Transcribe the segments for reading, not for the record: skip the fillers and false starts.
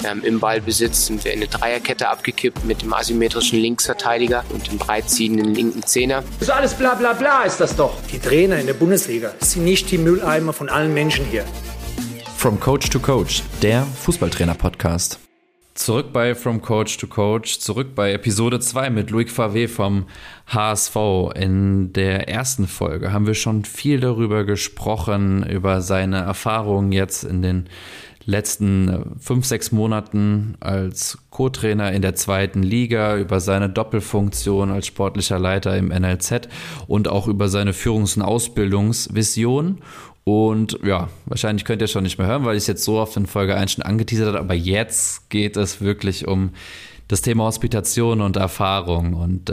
Im Ballbesitz sind wir in eine Dreierkette abgekippt mit dem asymmetrischen Linksverteidiger und dem breitziehenden linken Zehner. Das ist alles bla bla bla ist das doch. Die Trainer in der Bundesliga sind nicht die Mülleimer von allen Menschen hier. From Coach to Coach, der Fußballtrainer-Podcast. Zurück bei From Coach to Coach, zurück bei Episode 2 mit Loic Favre vom HSV. In der ersten Folge haben wir schon viel darüber gesprochen, über seine Erfahrungen jetzt in den letzten 5-6 Monaten als Co-Trainer in der zweiten Liga, über seine Doppelfunktion als sportlicher Leiter im NLZ und auch über seine Führungs- und Ausbildungsvision. Und ja, wahrscheinlich könnt ihr schon nicht mehr hören, weil ich es jetzt so oft in Folge 1 schon angeteasert habe, aber jetzt geht es wirklich um das Thema Hospitation und Erfahrung. Und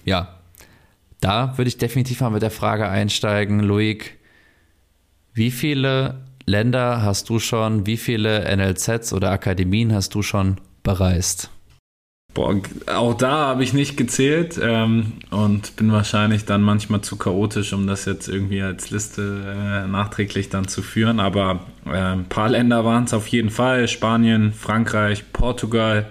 da würde ich definitiv mal mit der Frage einsteigen, Loic, wie viele Länder hast du schon, wie viele NLZs oder Akademien hast du schon bereist? Boah, auch da habe ich nicht gezählt und bin wahrscheinlich dann manchmal zu chaotisch, um das jetzt irgendwie als Liste nachträglich dann zu führen. Aber ein paar Länder waren es auf jeden Fall. Spanien, Frankreich, Portugal,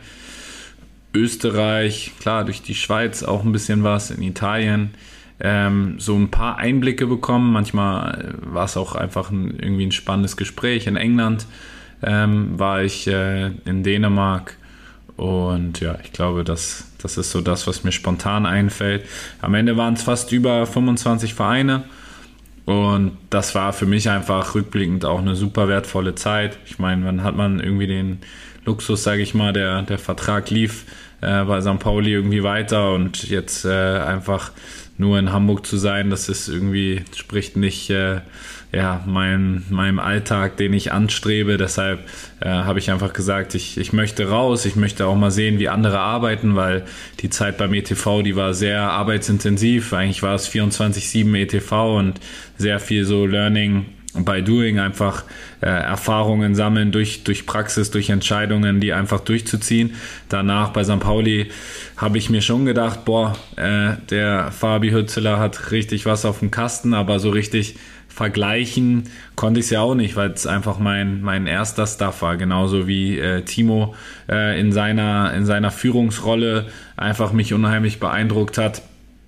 Österreich, klar, durch die Schweiz auch ein bisschen was, in Italien. So ein paar Einblicke bekommen. Manchmal war es auch einfach irgendwie ein spannendes Gespräch. In England war ich, in Dänemark. Und ja, ich glaube, das ist so das, was mir spontan einfällt. Am Ende waren es fast über 25 Vereine. Und das war für mich einfach rückblickend auch eine super wertvolle Zeit. Ich meine, wann hat man irgendwie den Luxus, sage ich mal, der Vertrag lief bei St. Pauli irgendwie weiter und jetzt einfach nur in Hamburg zu sein, das ist irgendwie, spricht nicht meinem Alltag, den ich anstrebe. Deshalb habe ich einfach gesagt, ich möchte raus, ich möchte auch mal sehen, wie andere arbeiten, weil die Zeit beim ETV, die war sehr arbeitsintensiv. Eigentlich war es 24/7 ETV und sehr viel so Learning by Doing, einfach Erfahrungen sammeln durch Praxis, durch Entscheidungen, die einfach durchzuziehen. Danach bei St. Pauli habe ich mir schon gedacht, der Fabi Hützeler hat richtig was auf dem Kasten, aber so richtig vergleichen konnte ich es ja auch nicht, weil es einfach mein erster Staff war, genauso wie Timo in seiner Führungsrolle einfach mich unheimlich beeindruckt hat.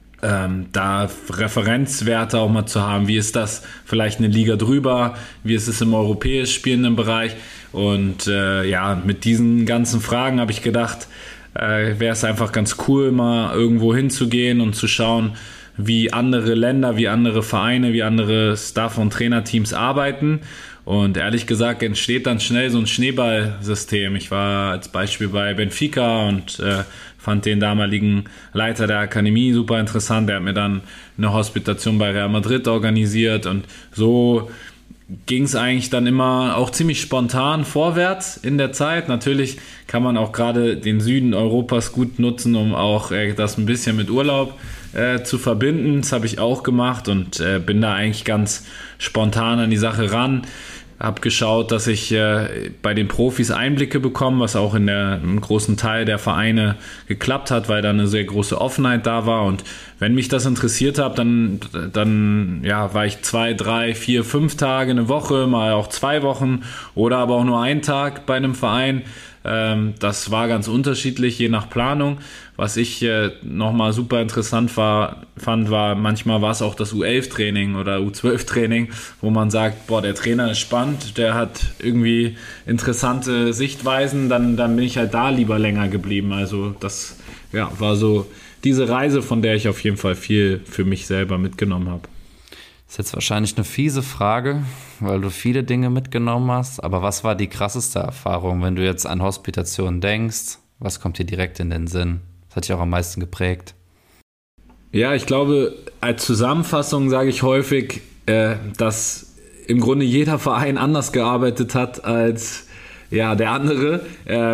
Da Referenzwerte auch mal zu haben, wie ist das vielleicht eine Liga drüber, wie ist es im europäisch spielenden Bereich und mit diesen ganzen Fragen habe ich gedacht, wäre es einfach ganz cool, mal irgendwo hinzugehen und zu schauen, wie andere Länder, wie andere Vereine, wie andere Staff- und Trainerteams arbeiten. Und ehrlich gesagt entsteht dann schnell so ein Schneeballsystem. Ich war als Beispiel bei Benfica und fand den damaligen Leiter der Akademie super interessant. Der hat mir dann eine Hospitation bei Real Madrid organisiert und so ging es eigentlich dann immer auch ziemlich spontan vorwärts in der Zeit. Natürlich kann man auch gerade den Süden Europas gut nutzen, um auch das ein bisschen mit Urlaub zu verbinden. Das habe ich auch gemacht und bin da eigentlich ganz spontan an die Sache ran. Habe geschaut, dass ich bei den Profis Einblicke bekomme, was auch in einem großen Teil der Vereine geklappt hat, weil da eine sehr große Offenheit da war. Und wenn mich das interessiert hat, dann war ich 2, 3, 4, 5 Tage, eine Woche, mal auch 2 Wochen oder aber auch nur einen Tag bei einem Verein. Das war ganz unterschiedlich, je nach Planung. Was ich nochmal super interessant fand, war, manchmal war es auch das U11-Training oder U12-Training, wo man sagt, der Trainer ist spannend, der hat irgendwie interessante Sichtweisen, dann bin ich halt da lieber länger geblieben. Also das war so diese Reise, von der ich auf jeden Fall viel für mich selber mitgenommen habe. Das ist jetzt wahrscheinlich eine fiese Frage, weil du viele Dinge mitgenommen hast, aber was war die krasseste Erfahrung, wenn du jetzt an Hospitation denkst? Was kommt dir direkt in den Sinn? Das hat dich auch am meisten geprägt. Ja, ich glaube, als Zusammenfassung sage ich häufig, dass im Grunde jeder Verein anders gearbeitet hat als der andere,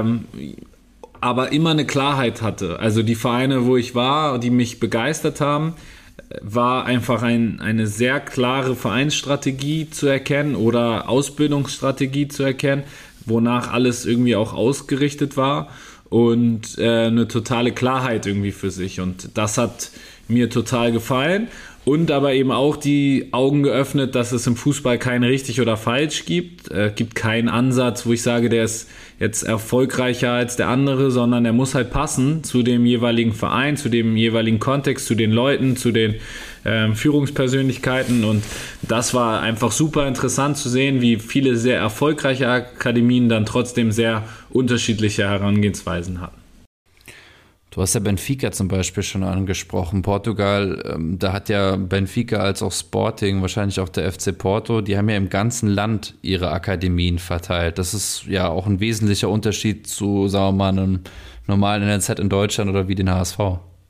aber immer eine Klarheit hatte. Also die Vereine, wo ich war, die mich begeistert haben, war einfach eine sehr klare Vereinsstrategie zu erkennen oder Ausbildungsstrategie zu erkennen, wonach alles irgendwie auch ausgerichtet war und eine totale Klarheit irgendwie für sich. Und das hat mir total gefallen. und aber eben auch die Augen geöffnet, dass es im Fußball kein richtig oder falsch gibt. Gibt keinen Ansatz, wo ich sage, der ist jetzt erfolgreicher als der andere, sondern der muss halt passen zu dem jeweiligen Verein, zu dem jeweiligen Kontext, zu den Leuten, zu den Führungspersönlichkeiten. Und das war einfach super interessant zu sehen, wie viele sehr erfolgreiche Akademien dann trotzdem sehr unterschiedliche Herangehensweisen hatten. Du hast ja Benfica zum Beispiel schon angesprochen. Portugal, da hat ja Benfica als auch Sporting, wahrscheinlich auch der FC Porto, die haben ja im ganzen Land ihre Akademien verteilt. Das ist ja auch ein wesentlicher Unterschied zu, sagen wir mal, einem normalen NLZ in Deutschland oder wie den HSV.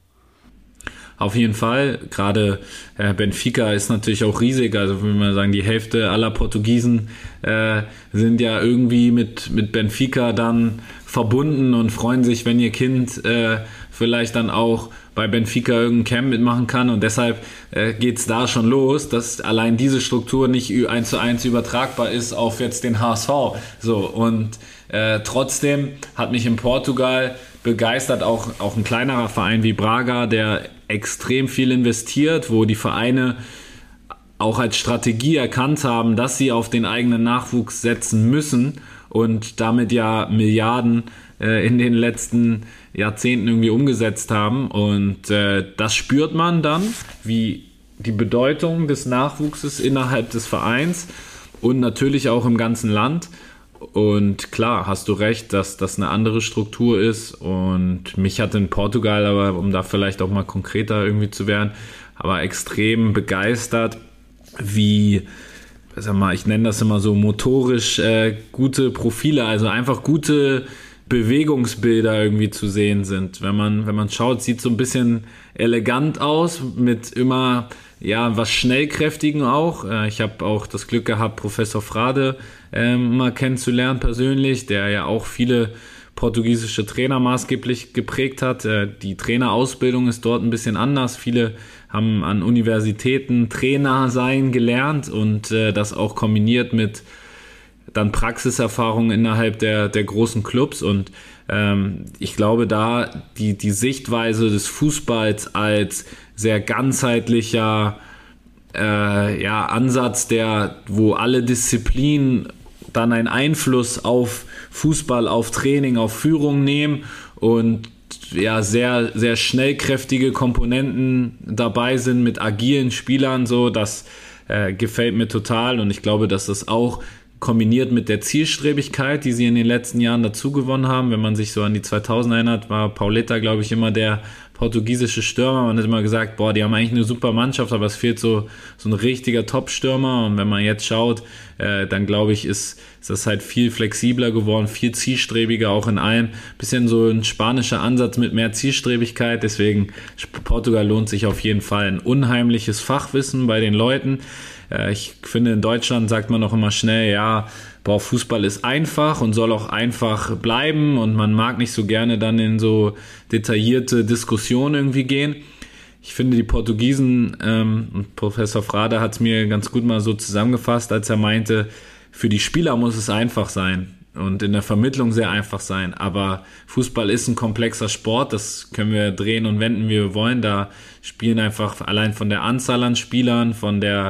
Auf jeden Fall, gerade Benfica ist natürlich auch riesig, also wenn wir sagen, die Hälfte aller Portugiesen sind ja irgendwie mit Benfica dann verbunden und freuen sich, wenn ihr Kind vielleicht dann auch bei Benfica irgendein Camp mitmachen kann, und deshalb geht es da schon los, dass allein diese Struktur nicht 1:1 übertragbar ist auf jetzt den HSV. So, und trotzdem hat mich in Portugal begeistert, auch ein kleinerer Verein wie Braga, der extrem viel investiert, wo die Vereine auch als Strategie erkannt haben, dass sie auf den eigenen Nachwuchs setzen müssen und damit ja Milliarden in den letzten Jahrzehnten irgendwie umgesetzt haben. Und das spürt man dann, wie die Bedeutung des Nachwuchses innerhalb des Vereins und natürlich auch im ganzen Land. Und klar, hast du recht, dass das eine andere Struktur ist, und mich hat in Portugal, aber um da vielleicht auch mal konkreter irgendwie zu werden, aber extrem begeistert, wie, sag mal, ich nenne das immer so motorisch gute Profile, also einfach gute Bewegungsbilder irgendwie zu sehen sind. Wenn man schaut, sieht so ein bisschen elegant aus, mit immer was Schnellkräftigen auch. Ich habe auch das Glück gehabt, Professor Frade mal kennenzulernen persönlich, der ja auch viele portugiesische Trainer maßgeblich geprägt hat. Die Trainerausbildung ist dort ein bisschen anders. Viele haben an Universitäten Trainer sein gelernt und das auch kombiniert mit dann Praxiserfahrung innerhalb der großen Clubs. Und ich glaube, da die Sichtweise des Fußballs als sehr ganzheitlicher Ansatz, wo alle Disziplinen dann einen Einfluss auf Fußball, auf Training, auf Führung nehmen und sehr, sehr schnellkräftige Komponenten dabei sind mit agilen Spielern, so, das gefällt mir total, und ich glaube, dass das auch kombiniert mit der Zielstrebigkeit, die sie in den letzten Jahren dazu gewonnen haben. Wenn man sich so an die 2000 erinnert, war Pauleta, glaube ich, immer der portugiesische Stürmer. Man hat immer gesagt, die haben eigentlich eine super Mannschaft, aber es fehlt so ein richtiger Top-Stürmer. Und wenn man jetzt schaut, dann glaube ich, ist das halt viel flexibler geworden, viel zielstrebiger, auch in allem. Bisschen so ein spanischer Ansatz mit mehr Zielstrebigkeit. Deswegen, Portugal lohnt sich auf jeden Fall. Ein unheimliches Fachwissen bei den Leuten. Ich finde, in Deutschland sagt man auch immer schnell, Fußball ist einfach und soll auch einfach bleiben, und man mag nicht so gerne dann in so detaillierte Diskussionen irgendwie gehen. Ich finde, die Portugiesen, und Professor Frade hat es mir ganz gut mal so zusammengefasst, als er meinte, für die Spieler muss es einfach sein und in der Vermittlung sehr einfach sein, aber Fußball ist ein komplexer Sport, das können wir drehen und wenden, wie wir wollen. Da spielen einfach allein von der Anzahl an Spielern, von den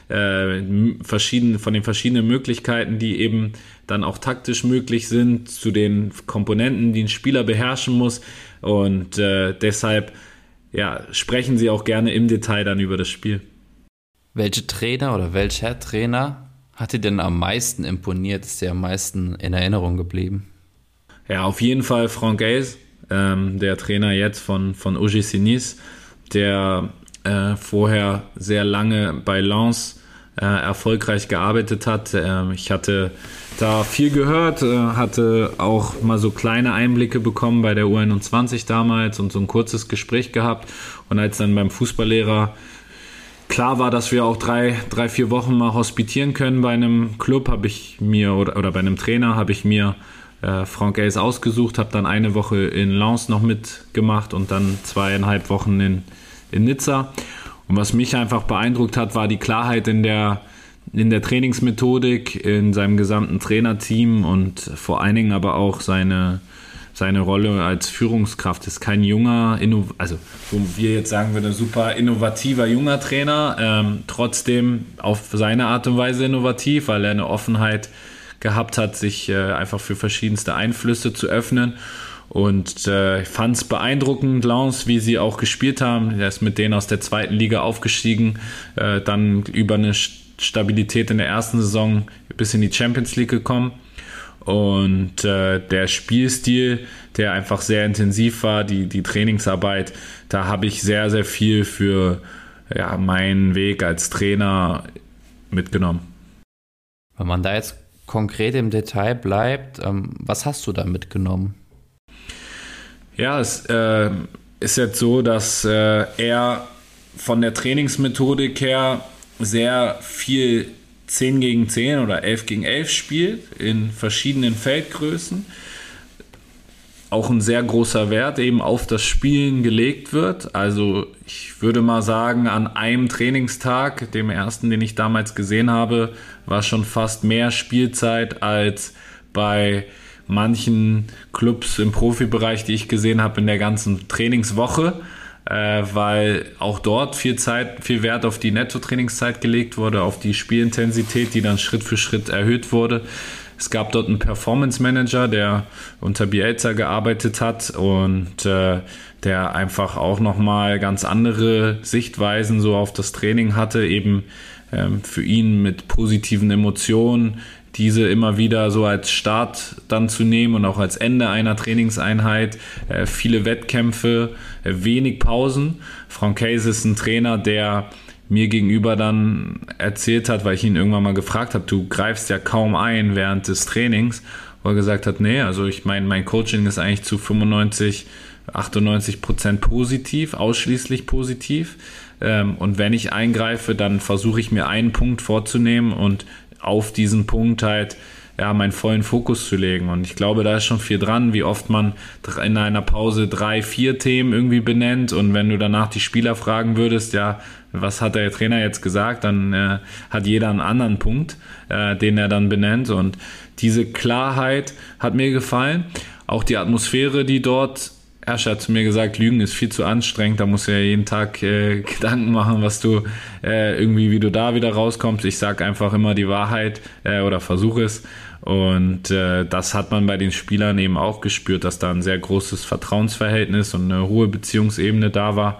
verschiedenen Möglichkeiten, die eben dann auch taktisch möglich sind, zu den Komponenten, die ein Spieler beherrschen muss, und deshalb sprechen sie auch gerne im Detail dann über das Spiel. Welche Trainer oder welcher Trainer hat dir denn am meisten imponiert, ist dir am meisten in Erinnerung geblieben? Ja, auf jeden Fall Francaise, der Trainer jetzt von OGC Nice, der vorher sehr lange bei Lens erfolgreich gearbeitet hat. Ich hatte da viel gehört, hatte auch mal so kleine Einblicke bekommen bei der U21 damals und so ein kurzes Gespräch gehabt. Und als dann beim Fußballlehrer klar war, dass wir auch 3-4 Wochen mal hospitieren können bei einem Club, habe ich mir, oder bei einem Trainer, habe ich mir Francaise ausgesucht, habe dann eine Woche in Lens noch mitgemacht und dann 2,5 Wochen in Nizza. Und was mich einfach beeindruckt hat, war die Klarheit in der Trainingsmethodik, in seinem gesamten Trainerteam und vor allen Dingen aber auch seine seine Rolle als Führungskraft. Ist kein junger, also wo wir jetzt sagen würden, super innovativer junger Trainer, trotzdem auf seine Art und Weise innovativ, weil er eine Offenheit gehabt hat, sich einfach für verschiedenste Einflüsse zu öffnen. Und ich fand es beeindruckend, Lens, wie sie auch gespielt haben. Er ist mit denen aus der 2. Liga aufgestiegen, dann über eine Stabilität in der ersten Saison bis in die Champions League gekommen. Und der Spielstil, der einfach sehr intensiv war, die Trainingsarbeit, da habe ich sehr, sehr viel für meinen Weg als Trainer mitgenommen. Wenn man da jetzt konkret im Detail bleibt, was hast du da mitgenommen? Ja, es ist jetzt so, dass er von der Trainingsmethodik her sehr viel 10 gegen 10 oder 11 gegen 11 spielt in verschiedenen Feldgrößen. Auch ein sehr großer Wert eben auf das Spielen gelegt wird. Also ich würde mal sagen, an einem Trainingstag, dem ersten, den ich damals gesehen habe, war schon fast mehr Spielzeit als bei manchen Clubs im Profibereich, die ich gesehen habe in der ganzen Trainingswoche, weil auch dort viel Wert auf die Netto-Trainingszeit gelegt wurde, auf die Spielintensität, die dann Schritt für Schritt erhöht wurde. Es gab dort einen Performance Manager, der unter Bielsa gearbeitet hat und der einfach auch nochmal ganz andere Sichtweisen so auf das Training hatte, eben für ihn mit positiven Emotionen, diese immer wieder so als Start dann zu nehmen und auch als Ende einer Trainingseinheit. Viele Wettkämpfe, wenig Pausen. Francaise ist ein Trainer, der mir gegenüber dann erzählt hat, weil ich ihn irgendwann mal gefragt habe, du greifst ja kaum ein während des Trainings, wo er gesagt hat, nee, also ich meine, mein Coaching ist eigentlich zu 98% positiv, ausschließlich positiv. Und wenn ich eingreife, dann versuche ich mir einen Punkt vorzunehmen und auf diesen Punkt halt meinen vollen Fokus zu legen. Und ich glaube, da ist schon viel dran, wie oft man in einer Pause 3-4 Themen irgendwie benennt. Und wenn du danach die Spieler fragen würdest, was hat der Trainer jetzt gesagt, dann hat jeder einen anderen Punkt, den er dann benennt. Und diese Klarheit hat mir gefallen. Auch die Atmosphäre, die dort herrscht, hat zu mir gesagt, Lügen ist viel zu anstrengend, da musst du ja jeden Tag Gedanken machen, was du wie du da wieder rauskommst. Ich sage einfach immer die Wahrheit oder versuche es. Und das hat man bei den Spielern eben auch gespürt, dass da ein sehr großes Vertrauensverhältnis und eine hohe Beziehungsebene da war.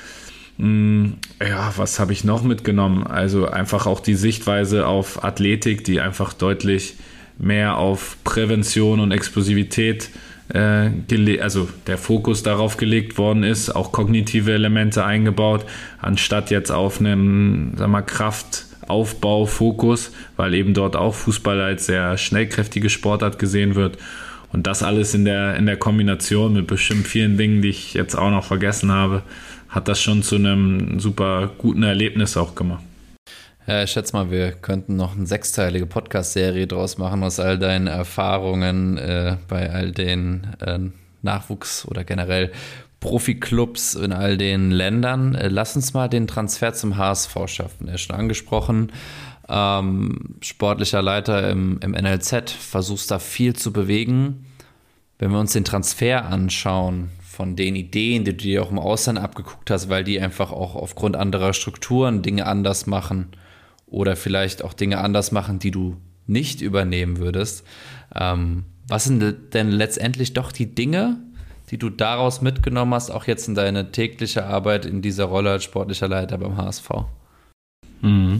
Was habe ich noch mitgenommen? Also einfach auch die Sichtweise auf Athletik, die einfach deutlich mehr auf Prävention und Explosivität also der Fokus darauf gelegt worden ist, auch kognitive Elemente eingebaut, anstatt jetzt auf einen, Kraftaufbau-Fokus, weil eben dort auch Fußball als sehr schnellkräftige Sportart gesehen wird. Und das alles in der Kombination mit bestimmt vielen Dingen, die ich jetzt auch noch vergessen habe, hat das schon zu einem super guten Erlebnis auch gemacht. Ja, ich schätze mal, wir könnten noch eine 6-teilige Podcast-Serie draus machen aus all deinen Erfahrungen bei all den Nachwuchs- oder generell Profiklubs in all den Ländern. Lass uns mal den Transfer zum HSV schaffen. Er ist schon angesprochen, sportlicher Leiter im NLZ, versuchst da viel zu bewegen. Wenn wir uns den Transfer anschauen, von den Ideen, die du dir auch im Ausland abgeguckt hast, weil die einfach auch aufgrund anderer Strukturen Dinge anders machen, oder vielleicht auch Dinge anders machen, die du nicht übernehmen würdest. Was sind denn letztendlich doch die Dinge, die du daraus mitgenommen hast, auch jetzt in deine tägliche Arbeit in dieser Rolle als sportlicher Leiter beim HSV? Mhm.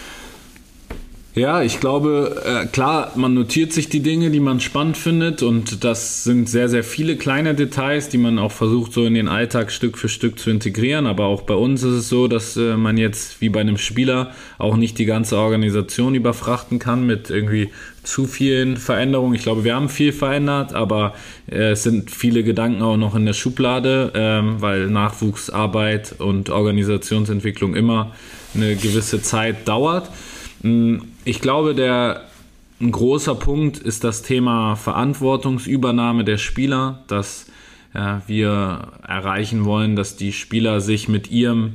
Ja, ich glaube, klar, man notiert sich die Dinge, die man spannend findet, und das sind sehr, sehr viele kleine Details, die man auch versucht, so in den Alltag Stück für Stück zu integrieren. Aber auch bei uns ist es so, dass man jetzt wie bei einem Spieler auch nicht die ganze Organisation überfrachten kann mit irgendwie zu vielen Veränderungen. Ich glaube, wir haben viel verändert, aber es sind viele Gedanken auch noch in der Schublade, weil Nachwuchsarbeit und Organisationsentwicklung immer eine gewisse Zeit dauert. Ich glaube, ein großer Punkt ist das Thema Verantwortungsübernahme der Spieler, dass wir erreichen wollen, dass die Spieler sich mit ihrem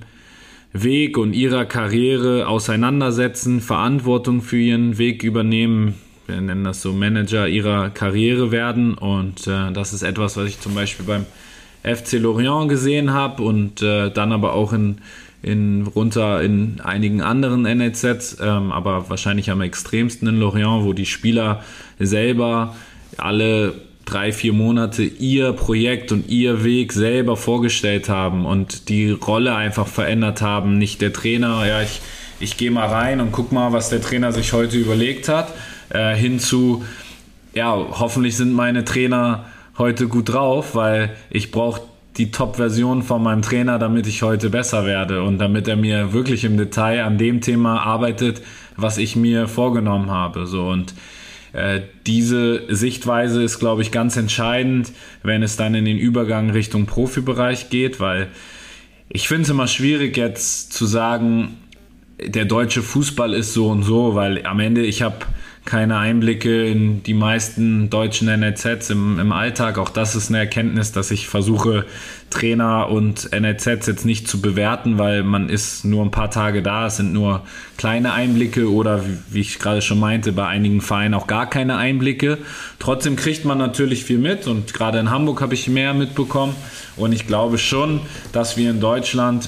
Weg und ihrer Karriere auseinandersetzen, Verantwortung für ihren Weg übernehmen, wir nennen das so, Manager ihrer Karriere werden. Und das ist etwas, was ich zum Beispiel beim FC Lorient gesehen habe und dann aber auch in einigen anderen NLZs, aber wahrscheinlich am extremsten in Lorient, wo die Spieler selber alle 3-4 Monate ihr Projekt und ihr Weg selber vorgestellt haben und die Rolle einfach verändert haben. Nicht der Trainer, ja, ich gehe mal rein und guck mal, was der Trainer sich heute überlegt hat, hin zu, ja, hoffentlich sind meine Trainer heute gut drauf, weil ich brauche die Top-Version von meinem Trainer, damit ich heute besser werde und damit er mir wirklich im Detail an dem Thema arbeitet, was ich mir vorgenommen habe. So, und diese Sichtweise ist, glaube ich, ganz entscheidend, wenn es dann in den Übergang Richtung Profibereich geht, weil ich finde es immer schwierig jetzt zu sagen, der deutsche Fußball ist so und so, weil am Ende ich habe keine Einblicke in die meisten deutschen NLZs im Alltag. Auch das ist eine Erkenntnis, dass ich versuche, Trainer und NLZs jetzt nicht zu bewerten, weil man ist nur ein paar Tage da, es sind nur kleine Einblicke oder, wie ich gerade schon meinte, bei einigen Vereinen auch gar keine Einblicke. Trotzdem kriegt man natürlich viel mit und gerade in Hamburg habe ich mehr mitbekommen und ich glaube schon, dass wir in Deutschland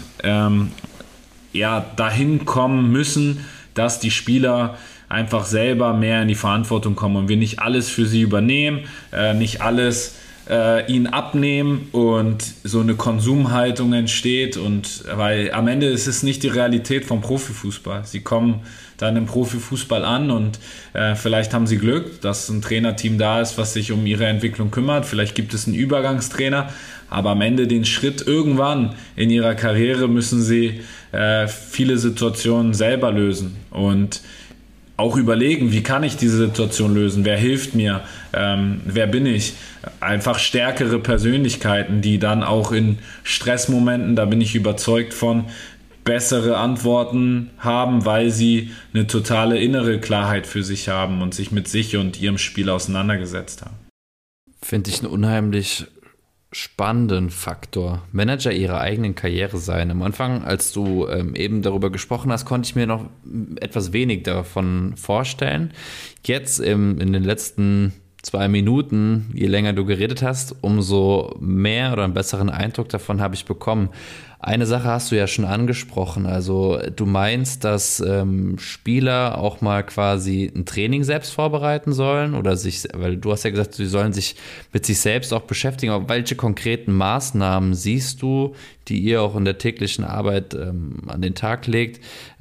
dahin kommen müssen, dass die Spieler einfach selber mehr in die Verantwortung kommen und wir nicht alles für sie übernehmen, nicht alles ihnen abnehmen und so eine Konsumhaltung entsteht und weil am Ende ist es nicht die Realität vom Profifußball. Sie kommen dann im Profifußball an und vielleicht haben sie Glück, dass ein Trainerteam da ist, was sich um ihre Entwicklung kümmert. Vielleicht gibt es einen Übergangstrainer, aber am Ende den Schritt irgendwann in ihrer Karriere müssen sie viele Situationen selber lösen und auch überlegen, wie kann ich diese Situation lösen, wer hilft mir, wer bin ich, einfach stärkere Persönlichkeiten, die dann auch in Stressmomenten, da bin ich überzeugt von, bessere Antworten haben, weil sie eine totale innere Klarheit für sich haben und sich mit sich und ihrem Spiel auseinandergesetzt haben. Finde ich einen unheimlich spannenden Faktor. Manager ihrer eigenen Karriere sein. Am Anfang, als du eben darüber gesprochen hast, konnte ich mir noch etwas wenig davon vorstellen. Jetzt in den letzten 2 Minuten, je länger du geredet hast, umso mehr oder einen besseren Eindruck davon habe ich bekommen. Eine Sache hast du ja schon angesprochen, also du meinst, dass Spieler auch mal quasi ein Training selbst vorbereiten sollen oder weil du hast ja gesagt, sie sollen sich mit sich selbst auch beschäftigen, aber welche konkreten Maßnahmen siehst du, die ihr auch in der täglichen Arbeit an den Tag legt,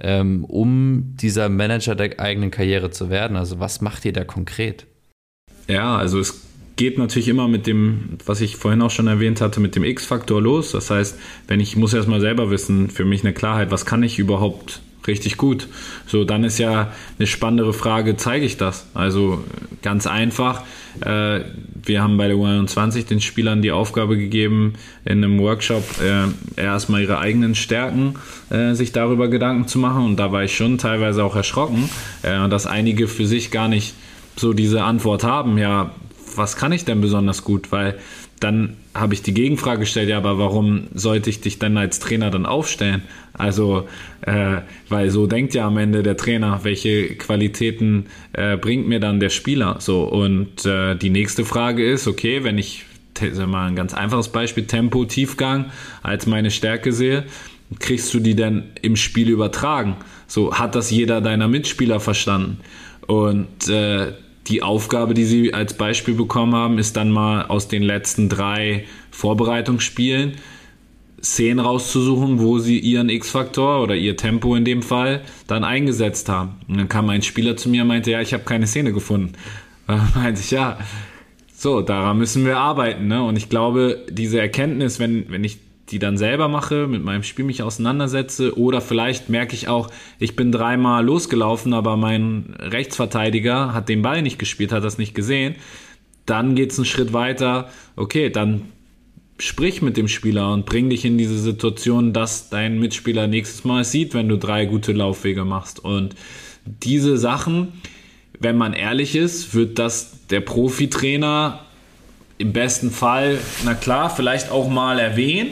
um dieser Manager der eigenen Karriere zu werden? Also was macht ihr da konkret? Ja, also es geht natürlich immer mit dem, was ich vorhin auch schon erwähnt hatte, mit dem X-Faktor los. Das heißt, ich muss erstmal selber wissen, für mich eine Klarheit, was kann ich überhaupt richtig gut? So, dann ist ja eine spannendere Frage, zeige ich das? Also ganz einfach, wir haben bei der U21 den Spielern die Aufgabe gegeben, in einem Workshop erstmal ihre eigenen Stärken sich darüber Gedanken zu machen und da war ich schon teilweise auch erschrocken, dass einige für sich gar nicht so diese Antwort haben, ja, was kann ich denn besonders gut? Weil dann habe ich die Gegenfrage gestellt, ja, aber warum sollte ich dich denn als Trainer dann aufstellen? Also, weil so denkt ja am Ende der Trainer, welche Qualitäten bringt mir dann der Spieler? So, und die nächste Frage ist, okay, wenn ich mal ein ganz einfaches Beispiel, Tempo, Tiefgang als meine Stärke sehe, kriegst du die denn im Spiel übertragen? So, hat das jeder deiner Mitspieler verstanden? Und die Aufgabe, die sie als Beispiel bekommen haben, ist dann mal aus den letzten 3 Vorbereitungsspielen Szenen rauszusuchen, wo sie ihren X-Faktor oder ihr Tempo in dem Fall dann eingesetzt haben. Und dann kam ein Spieler zu mir und meinte, ja, ich habe keine Szene gefunden. Da meinte ich, ja, so, daran müssen wir arbeiten, ne? Und ich glaube, diese Erkenntnis, wenn ich die dann selber mache, mit meinem Spiel mich auseinandersetze oder vielleicht merke ich auch, ich bin 3-mal losgelaufen, aber mein Rechtsverteidiger hat den Ball nicht gespielt, hat das nicht gesehen, dann geht es einen Schritt weiter, okay, dann sprich mit dem Spieler und bring dich in diese Situation, dass dein Mitspieler nächstes Mal sieht, wenn du 3 gute Laufwege machst und diese Sachen, wenn man ehrlich ist, wird das der Profitrainer im besten Fall, na klar, vielleicht auch mal erwähnen,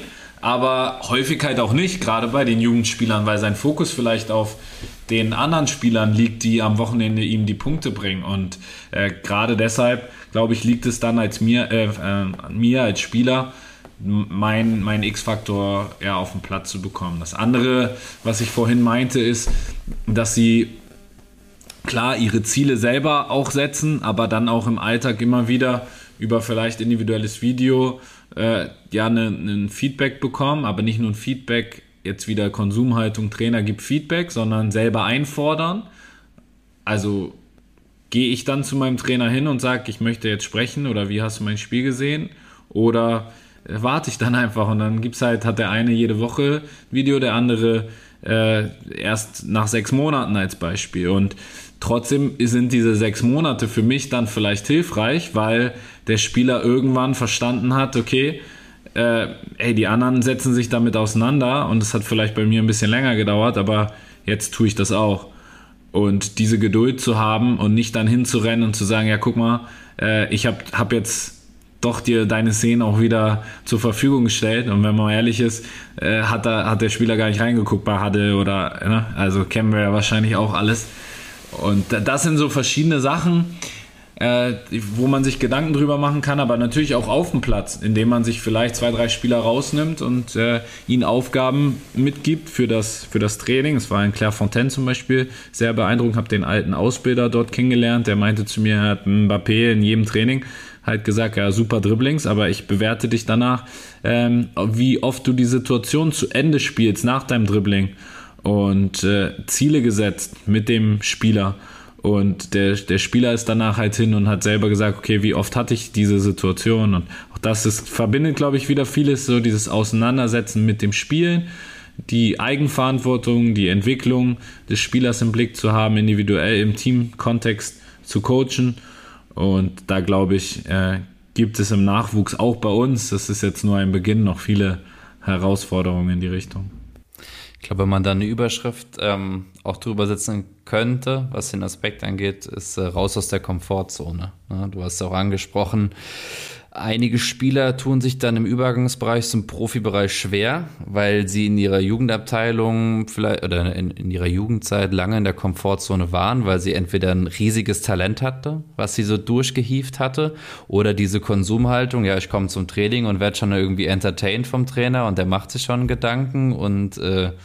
aber häufig halt auch nicht, gerade bei den Jugendspielern, weil sein Fokus vielleicht auf den anderen Spielern liegt, die am Wochenende ihm die Punkte bringen. Und gerade deshalb, glaube ich, liegt es dann an mir als Spieler, mein X-Faktor auf den Platz zu bekommen. Das andere, was ich vorhin meinte, ist, dass sie klar ihre Ziele selber auch setzen, aber dann auch im Alltag immer wieder über vielleicht individuelles Video ein Feedback bekommen, aber nicht nur ein Feedback, jetzt wieder Konsumhaltung, Trainer gibt Feedback, sondern selber einfordern. Also gehe ich dann zu meinem Trainer hin und sage, ich möchte jetzt sprechen oder wie hast du mein Spiel gesehen? Oder warte ich dann einfach und dann hat der eine jede Woche Video, der andere erst nach 6 Monaten als Beispiel. Und trotzdem sind diese 6 Monate für mich dann vielleicht hilfreich, weil der Spieler irgendwann verstanden hat, okay, die anderen setzen sich damit auseinander und es hat vielleicht bei mir ein bisschen länger gedauert, aber jetzt tue ich das auch. Und diese Geduld zu haben und nicht dann hinzurennen und zu sagen, ja guck mal, ich hab jetzt doch dir deine Szenen auch wieder zur Verfügung gestellt und wenn man ehrlich ist, hat der Spieler gar nicht reingeguckt bei Huddle oder, also kennen wir ja wahrscheinlich auch alles. Und das sind so verschiedene Sachen, wo man sich Gedanken drüber machen kann, aber natürlich auch auf dem Platz, indem man sich vielleicht 2, 3 Spieler rausnimmt und ihnen Aufgaben mitgibt für das Training. Es war in Clairefontaine zum Beispiel sehr beeindruckend, habe den alten Ausbilder dort kennengelernt, der meinte zu mir, er hat Mbappé in jedem Training halt gesagt, ja super Dribblings, aber ich bewerte dich danach, wie oft du die Situation zu Ende spielst nach deinem Dribbling und Ziele gesetzt mit dem Spieler. Und der Spieler ist danach halt hin und hat selber gesagt, okay, wie oft hatte ich diese Situation? Und auch das verbindet, glaube ich, wieder vieles, so dieses Auseinandersetzen mit dem Spielen, die Eigenverantwortung, die Entwicklung des Spielers im Blick zu haben, individuell im Teamkontext zu coachen. Und da, glaube ich, gibt es im Nachwuchs auch bei uns, das ist jetzt nur ein Beginn, noch viele Herausforderungen in die Richtung. Ich glaube, wenn man da eine Überschrift auch drüber setzen könnte, was den Aspekt angeht, ist raus aus der Komfortzone. Ja, du hast es auch angesprochen, einige Spieler tun sich dann im Übergangsbereich zum Profibereich schwer, weil sie in ihrer Jugendabteilung vielleicht oder in ihrer Jugendzeit lange in der Komfortzone waren, weil sie entweder ein riesiges Talent hatte, was sie so durchgehievt hatte, oder diese Konsumhaltung, ja, ich komme zum Training und werde schon irgendwie entertained vom Trainer und der macht sich schon Gedanken und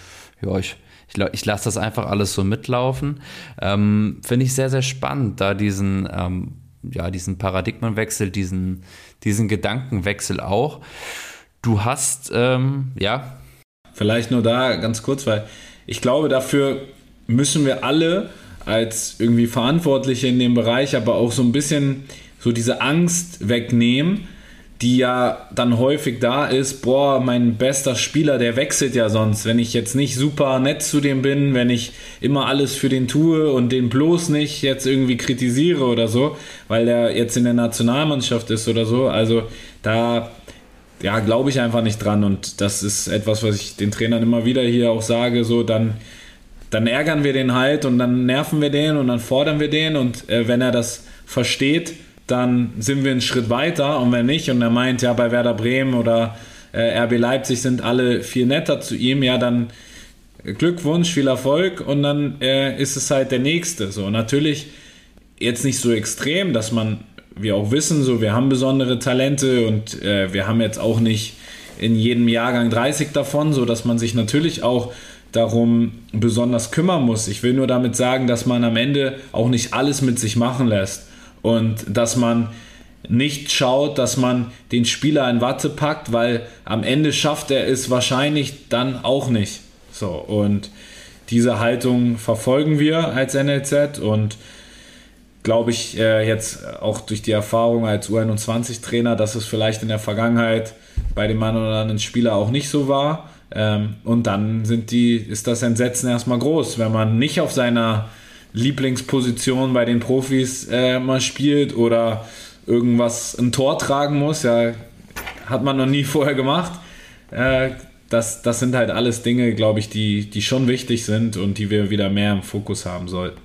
ich lasse das einfach alles so mitlaufen. Finde ich sehr, sehr spannend, da diesen Paradigmenwechsel, diesen Gedankenwechsel auch. Du hast, Vielleicht nur da ganz kurz, weil ich glaube, dafür müssen wir alle als irgendwie Verantwortliche in dem Bereich aber auch so ein bisschen so diese Angst wegnehmen, die ja dann häufig da ist, mein bester Spieler, der wechselt ja sonst, wenn ich jetzt nicht super nett zu dem bin, wenn ich immer alles für den tue und den bloß nicht jetzt irgendwie kritisiere oder so, weil der jetzt in der Nationalmannschaft ist oder so, also da glaube ich einfach nicht dran und das ist etwas, was ich den Trainern immer wieder hier auch sage, so dann ärgern wir den halt und dann nerven wir den und dann fordern wir den und wenn er das versteht, dann sind wir einen Schritt weiter und wenn nicht und er meint, ja, bei Werder Bremen oder RB Leipzig sind alle viel netter zu ihm, ja, dann Glückwunsch, viel Erfolg und dann ist es halt der Nächste. So, natürlich jetzt nicht so extrem, dass wir auch wissen, so, wir haben besondere Talente und wir haben jetzt auch nicht in jedem Jahrgang 30 davon, so dass man sich natürlich auch darum besonders kümmern muss. Ich will nur damit sagen, dass man am Ende auch nicht alles mit sich machen lässt. Und dass man nicht schaut, dass man den Spieler in Watte packt, weil am Ende schafft er es wahrscheinlich dann auch nicht. So, und diese Haltung verfolgen wir als NLZ und glaube ich jetzt auch durch die Erfahrung als U21-Trainer, dass es vielleicht in der Vergangenheit bei dem einen oder anderen Spieler auch nicht so war. Und dann ist das Entsetzen erstmal groß, wenn man nicht auf seiner Lieblingsposition bei den Profis mal spielt oder ein Tor tragen muss, ja, hat man noch nie vorher gemacht. Das sind halt alles Dinge, glaube ich, die schon wichtig sind und die wir wieder mehr im Fokus haben sollten.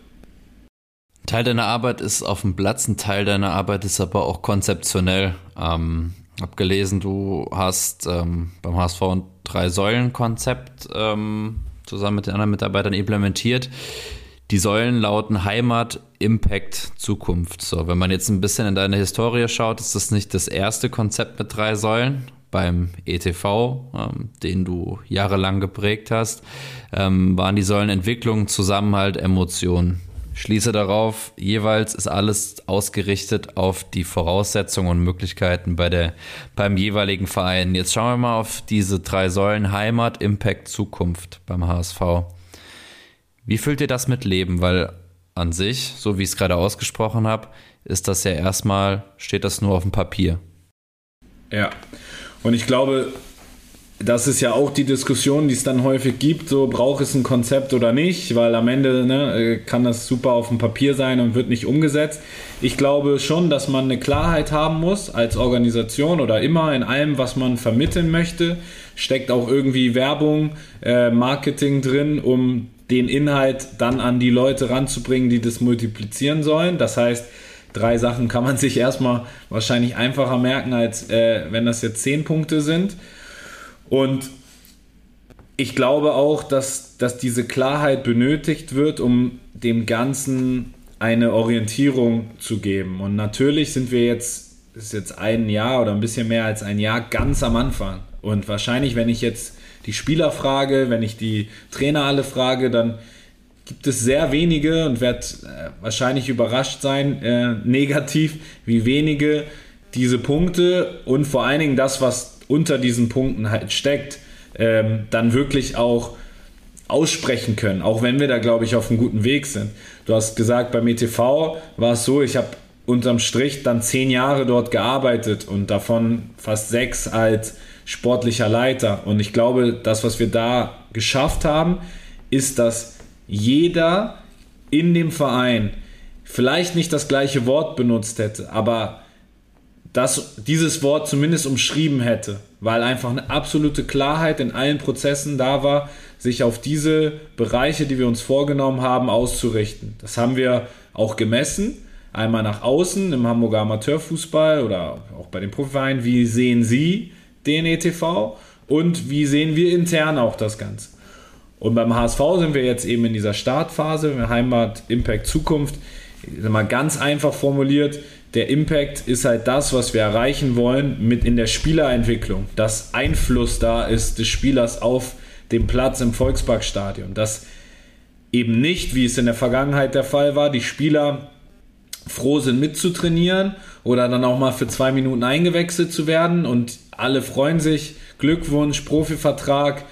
Teil deiner Arbeit ist auf dem Platz, ein Teil deiner Arbeit ist aber auch konzeptionell. habe gelesen, du hast beim HSV ein 3-Säulen-Konzept zusammen mit den anderen Mitarbeitern implementiert. Die Säulen lauten Heimat, Impact, Zukunft. So, wenn man jetzt ein bisschen in deine Historie schaut, ist das nicht das erste Konzept mit 3 Säulen beim ETV, den du jahrelang geprägt hast, waren die Säulen Entwicklung, Zusammenhalt, Emotion. Schließe darauf, jeweils ist alles ausgerichtet auf die Voraussetzungen und Möglichkeiten beim jeweiligen Verein. Jetzt schauen wir mal auf diese 3 Säulen Heimat, Impact, Zukunft beim HSV. Wie füllt ihr das mit Leben? Weil an sich, so wie ich es gerade ausgesprochen habe, ist das ja erstmal, steht das nur auf dem Papier. Ja, und ich glaube, das ist ja auch die Diskussion, die es dann häufig gibt, so braucht es ein Konzept oder nicht, weil am Ende kann das super auf dem Papier sein und wird nicht umgesetzt. Ich glaube schon, dass man eine Klarheit haben muss als Organisation oder immer in allem, was man vermitteln möchte. Steckt auch irgendwie Werbung, Marketing drin, um den Inhalt dann an die Leute ranzubringen, die das multiplizieren sollen. Das heißt, 3 Sachen kann man sich erstmal wahrscheinlich einfacher merken, als wenn das jetzt 10 Punkte sind. Und ich glaube auch, dass diese Klarheit benötigt wird, um dem Ganzen eine Orientierung zu geben. Und natürlich sind wir jetzt, ist jetzt ein Jahr oder ein bisschen mehr als ein Jahr ganz am Anfang. Und wahrscheinlich, wenn ich jetzt die Spieler frage, wenn ich die Trainer alle frage, dann gibt es sehr wenige und werde wahrscheinlich überrascht sein, negativ, wie wenige diese Punkte und vor allen Dingen das, was unter diesen Punkten halt steckt, dann wirklich auch aussprechen können, auch wenn wir da, glaube ich, auf einem guten Weg sind. Du hast gesagt, beim ETV war es so, ich habe unterm Strich dann 10 Jahre dort gearbeitet und davon fast 6 als sportlicher Leiter. Und ich glaube, das, was wir da geschafft haben, ist, dass jeder in dem Verein vielleicht nicht das gleiche Wort benutzt hätte, aber dass dieses Wort zumindest umschrieben hätte, weil einfach eine absolute Klarheit in allen Prozessen da war, sich auf diese Bereiche, die wir uns vorgenommen haben, auszurichten. Das haben wir auch gemessen, einmal nach außen im Hamburger Amateurfußball oder auch bei den Profivereinen, wie sehen Sie den ETV und wie sehen wir intern auch das Ganze. Und beim HSV sind wir jetzt eben in dieser Startphase, Heimat, Impact, Zukunft, mal ganz einfach formuliert, der Impact ist halt das, was wir erreichen wollen mit in der Spielerentwicklung, dass Einfluss da ist des Spielers auf den Platz im Volksparkstadion, dass eben nicht, wie es in der Vergangenheit der Fall war, die Spieler froh sind mitzutrainieren oder dann auch mal für 2 Minuten eingewechselt zu werden und alle freuen sich, Glückwunsch, Profivertrag,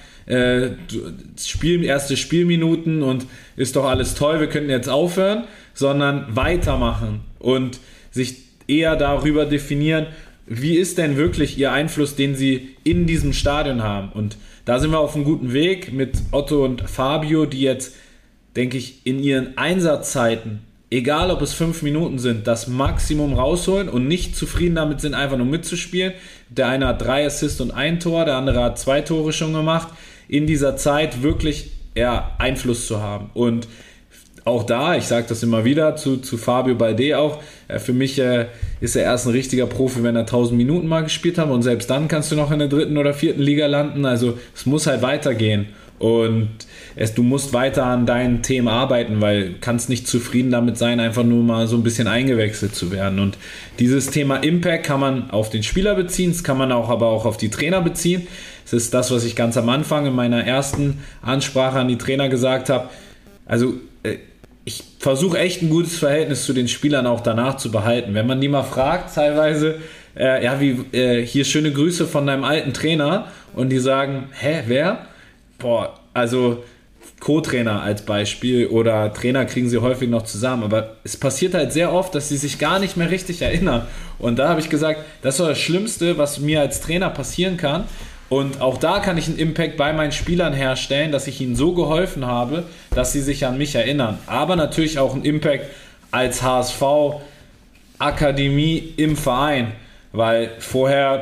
erste Spielminuten und ist doch alles toll, wir könnten jetzt aufhören, sondern weitermachen und sich eher darüber definieren, wie ist denn wirklich ihr Einfluss, den sie in diesem Stadion haben. Und da sind wir auf einem guten Weg mit Otto und Fabio, die jetzt, denke ich, in ihren Einsatzzeiten, egal ob es 5 Minuten sind, das Maximum rausholen und nicht zufrieden damit sind, einfach nur mitzuspielen. Der eine hat 3 Assists und 1 Tor, der andere hat 2 Tore schon gemacht. In dieser Zeit wirklich Einfluss zu haben. Und auch da, ich sage das immer wieder zu Fabio Balde auch, für mich ist er erst ein richtiger Profi, wenn er 1000 Minuten mal gespielt hat und selbst dann kannst du noch in der 3. oder 4. Liga landen, also es muss halt weitergehen und du musst weiter an deinen Themen arbeiten, weil du kannst nicht zufrieden damit sein, einfach nur mal so ein bisschen eingewechselt zu werden und dieses Thema Impact kann man auf den Spieler beziehen, das kann man aber auch auf die Trainer beziehen, das ist das, was ich ganz am Anfang in meiner ersten Ansprache an die Trainer gesagt habe, also ich versuche echt ein gutes Verhältnis zu den Spielern auch danach zu behalten. Wenn man die mal fragt, teilweise, hier schöne Grüße von deinem alten Trainer und die sagen, wer? Also Co-Trainer als Beispiel oder Trainer kriegen sie häufig noch zusammen, aber es passiert halt sehr oft, dass sie sich gar nicht mehr richtig erinnern und da habe ich gesagt, das war das Schlimmste, was mir als Trainer passieren kann. Und auch da kann ich einen Impact bei meinen Spielern herstellen, dass ich ihnen so geholfen habe, dass sie sich an mich erinnern. Aber natürlich auch einen Impact als HSV-Akademie im Verein. Weil vorher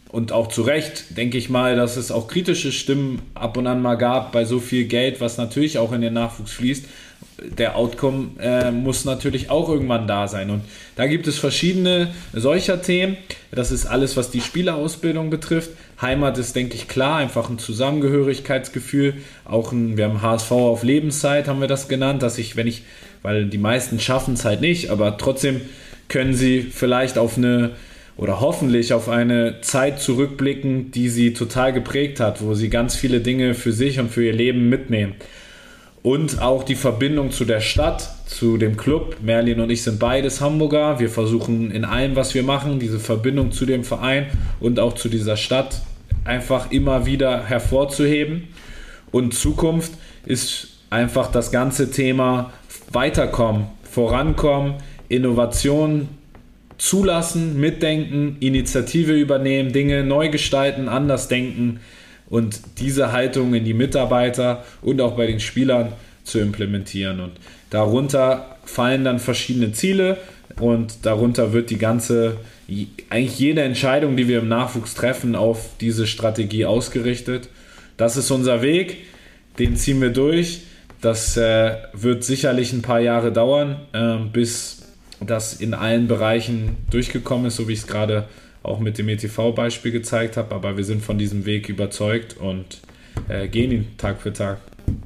und auch zu Recht, denke ich mal, dass es auch kritische Stimmen ab und an mal gab bei so viel Geld, was natürlich auch in den Nachwuchs fließt. Der Outcome muss natürlich auch irgendwann da sein. Und da gibt es verschiedene solcher Themen. Das ist alles, was die Spielerausbildung betrifft. Heimat ist, denke ich, klar, einfach ein Zusammengehörigkeitsgefühl. Wir haben HSV auf Lebenszeit, haben wir das genannt, weil die meisten schaffen es halt nicht, aber trotzdem können sie vielleicht oder hoffentlich auf eine Zeit zurückblicken, die sie total geprägt hat, wo sie ganz viele Dinge für sich und für ihr Leben mitnehmen. Und auch die Verbindung zu der Stadt, zu dem Club. Merlin und ich sind beides Hamburger. Wir versuchen in allem, was wir machen, diese Verbindung zu dem Verein und auch zu dieser Stadt einfach immer wieder hervorzuheben. Und Zukunft ist einfach das ganze Thema weiterkommen, vorankommen, Innovation zulassen, mitdenken, Initiative übernehmen, Dinge neu gestalten, anders denken und diese Haltung in die Mitarbeiter und auch bei den Spielern zu implementieren. Und darunter fallen dann verschiedene Ziele und darunter wird eigentlich jede Entscheidung, die wir im Nachwuchs treffen, auf diese Strategie ausgerichtet. Das ist unser Weg, den ziehen wir durch. Das wird sicherlich ein paar Jahre dauern, bis das in allen Bereichen durchgekommen ist, so wie ich es gerade auch mit dem ETV-Beispiel gezeigt habe. Aber wir sind von diesem Weg überzeugt und gehen ihn Tag für Tag.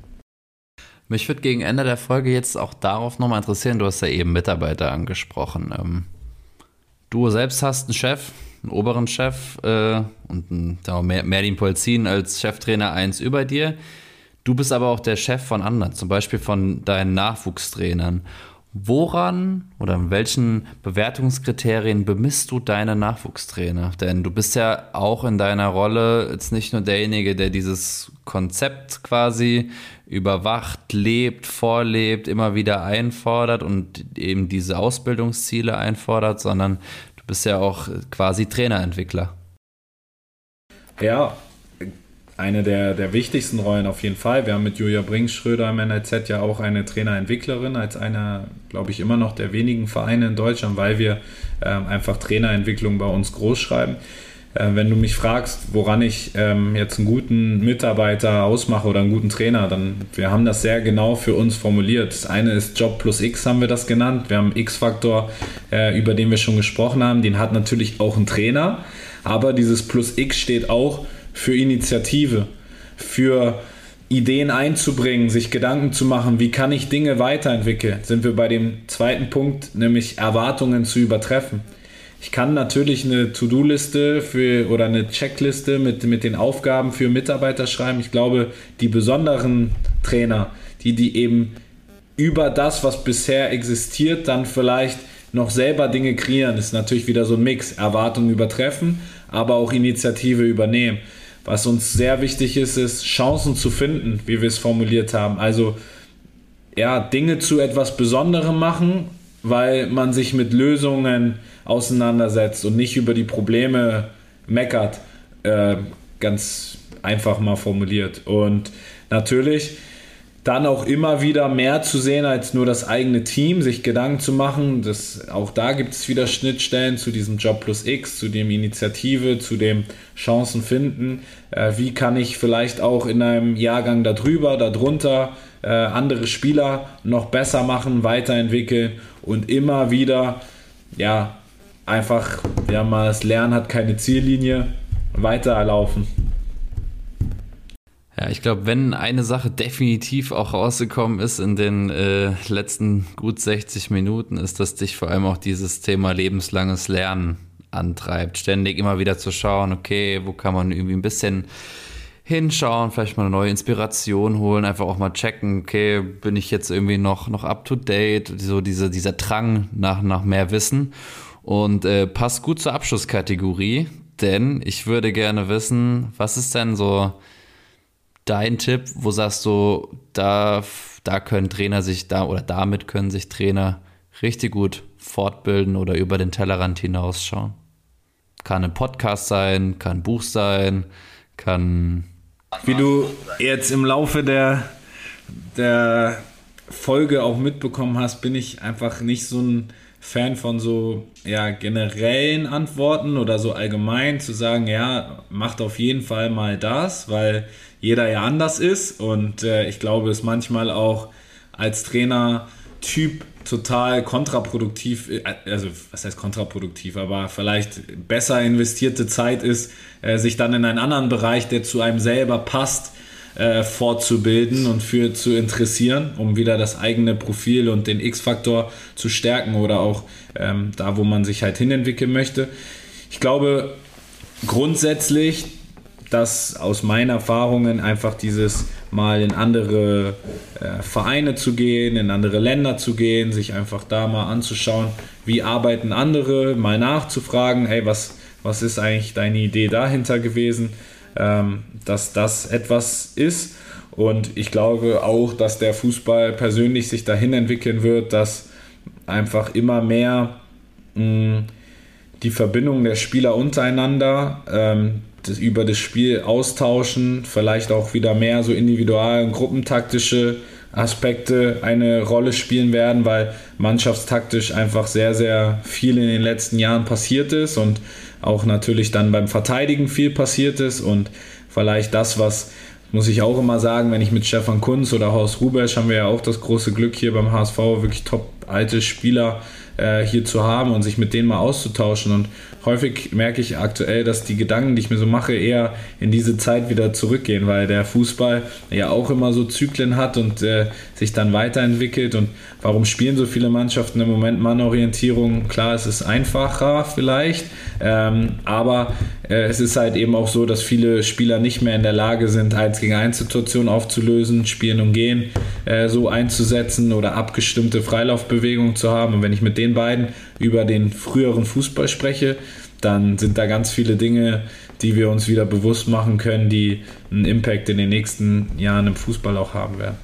Mich würde gegen Ende der Folge jetzt auch darauf nochmal interessieren, du hast ja eben Mitarbeiter angesprochen. Du selbst hast einen Chef, einen oberen Chef und Merlin Polzin als Cheftrainer 1 über dir. Du bist aber auch der Chef von anderen, zum Beispiel von deinen Nachwuchstrainern. Woran oder in welchen Bewertungskriterien bemisst du deine Nachwuchstrainer? Denn du bist ja auch in deiner Rolle jetzt nicht nur derjenige, der dieses Konzept quasi überwacht, lebt, vorlebt, immer wieder einfordert und eben diese Ausbildungsziele einfordert, sondern du bist ja auch quasi Trainerentwickler. Ja, eine der wichtigsten Rollen auf jeden Fall. Wir haben mit Julia Bringschröder im NLZ ja auch eine Trainerentwicklerin als einer, glaube ich, immer noch der wenigen Vereine in Deutschland, weil wir einfach Trainerentwicklung bei uns groß schreiben. Wenn du mich fragst, woran ich jetzt einen guten Mitarbeiter ausmache oder einen guten Trainer, dann wir haben das sehr genau für uns formuliert. Das eine ist Job plus X, haben wir das genannt. Wir haben einen X-Faktor, über den wir schon gesprochen haben. Den hat natürlich auch ein Trainer, aber dieses plus X steht auch für Initiative, für Ideen einzubringen, sich Gedanken zu machen, wie kann ich Dinge weiterentwickeln, sind wir bei dem zweiten Punkt, nämlich Erwartungen zu übertreffen. Ich kann natürlich eine To-Do-Liste oder eine Checkliste mit den Aufgaben für Mitarbeiter schreiben. Ich glaube, die besonderen Trainer, die eben über das, was bisher existiert, dann vielleicht noch selber Dinge kreieren, ist natürlich wieder so ein Mix. Erwartungen übertreffen, aber auch Initiative übernehmen. Was uns sehr wichtig ist Chancen zu finden, wie wir es formuliert haben. Also ja, Dinge zu etwas Besonderem machen, weil man sich mit Lösungen auseinandersetzt und nicht über die Probleme meckert, ganz einfach mal formuliert. Und natürlich dann auch immer wieder mehr zu sehen als nur das eigene Team, sich Gedanken zu machen. Auch da gibt es wieder Schnittstellen zu diesem Job plus X, zu dem Initiative, zu dem Chancen finden. Wie kann ich vielleicht auch in einem Jahrgang darunter andere Spieler noch besser machen, weiterentwickeln und immer wieder, mal das Lernen hat keine Ziellinie, weiterlaufen. Ja, ich glaube, wenn eine Sache definitiv auch rausgekommen ist in den letzten gut 60 Minuten, ist, dass dich vor allem auch dieses Thema lebenslanges Lernen antreibt. Ständig immer wieder zu schauen, okay, wo kann man irgendwie ein bisschen hinschauen, vielleicht mal eine neue Inspiration holen, einfach auch mal checken, okay, bin ich jetzt irgendwie noch up to date, so dieser Drang nach mehr Wissen und passt gut zur Abschlusskategorie, denn ich würde gerne wissen, was ist denn so dein Tipp, wo sagst du, da können Trainer damit können sich Trainer richtig gut fortbilden oder über den Tellerrand hinausschauen? Kann ein Podcast sein, kann ein Buch sein, kann... Wie du jetzt im Laufe der Folge auch mitbekommen hast, bin ich einfach nicht so ein Fan von so generellen Antworten oder so allgemein zu sagen, ja, macht auf jeden Fall mal das, weil jeder ja anders ist und ich glaube, es manchmal auch als Trainertyp total kontraproduktiv, also was heißt kontraproduktiv, aber vielleicht besser investierte Zeit ist, sich dann in einen anderen Bereich, der zu einem selber passt, fortzubilden und für zu interessieren, um wieder das eigene Profil und den X-Faktor zu stärken oder auch da, wo man sich halt hinentwickeln möchte. Ich glaube grundsätzlich, dass aus meinen Erfahrungen einfach dieses mal in andere Vereine zu gehen, in andere Länder zu gehen, sich einfach da mal anzuschauen, wie arbeiten andere, mal nachzufragen, hey, was ist eigentlich deine Idee dahinter gewesen, dass das etwas ist. Und ich glaube auch, dass der Fußball persönlich sich dahin entwickeln wird, dass einfach immer mehr die Verbindung der Spieler untereinander, über das Spiel austauschen, vielleicht auch wieder mehr so individual- und gruppentaktische Aspekte eine Rolle spielen werden, weil mannschaftstaktisch einfach sehr, sehr viel in den letzten Jahren passiert ist und auch natürlich dann beim Verteidigen viel passiert ist und vielleicht das, was, muss ich auch immer sagen, wenn ich mit Stefan Kuntz oder Horst Hrubesch, haben wir ja auch das große Glück hier beim HSV, wirklich top alte Spieler hier zu haben und sich mit denen mal auszutauschen, und häufig merke ich aktuell, dass die Gedanken, die ich mir so mache, eher in diese Zeit wieder zurückgehen, weil der Fußball ja auch immer so Zyklen hat und sich dann weiterentwickelt. Und warum spielen so viele Mannschaften im Moment Mannorientierung? Klar, es ist einfacher vielleicht, aber es ist halt eben auch so, dass viele Spieler nicht mehr in der Lage sind, 1-gegen-1-Situationen aufzulösen, Spielen und Gehen so einzusetzen oder abgestimmte Freilaufbewegungen zu haben. Und wenn ich mit den beiden über den früheren Fußball spreche, dann sind da ganz viele Dinge, die wir uns wieder bewusst machen können, die einen Impact in den nächsten Jahren im Fußball auch haben werden.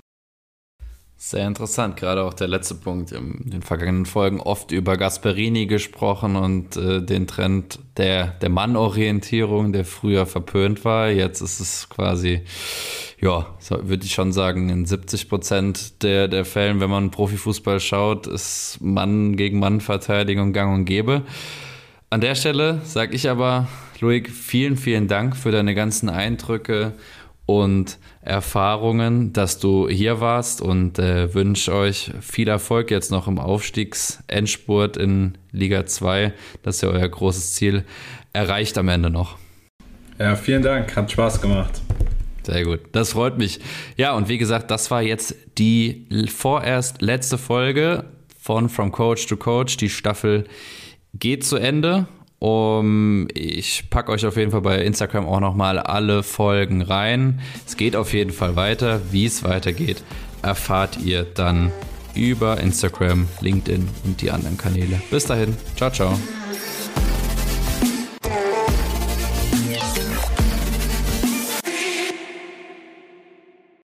Sehr interessant, gerade auch der letzte Punkt. In den vergangenen Folgen oft über Gasperini gesprochen und den Trend der Mannorientierung, der früher verpönt war. Jetzt ist es quasi, ja, würde ich schon sagen, in 70% der Fällen, wenn man Profifußball schaut, ist Mann-gegen-Mann-Verteidigung gang und gäbe. An der Stelle sage ich aber, Loic, vielen, vielen Dank für deine ganzen Eindrücke und Erfahrungen, dass du hier warst, und wünsche euch viel Erfolg jetzt noch im Aufstiegsendspurt in Liga 2, dass ihr euer großes Ziel erreicht am Ende noch. Ja, vielen Dank, hat Spaß gemacht. Sehr gut, das freut mich. Ja, und wie gesagt, das war jetzt die vorerst letzte Folge von From Coach to Coach. Die Staffel geht zu Ende. Ich packe euch auf jeden Fall bei Instagram auch nochmal alle Folgen rein. Es geht auf jeden Fall weiter. Wie es weitergeht, erfahrt ihr dann über Instagram, LinkedIn und die anderen Kanäle. Bis dahin. Ciao, ciao.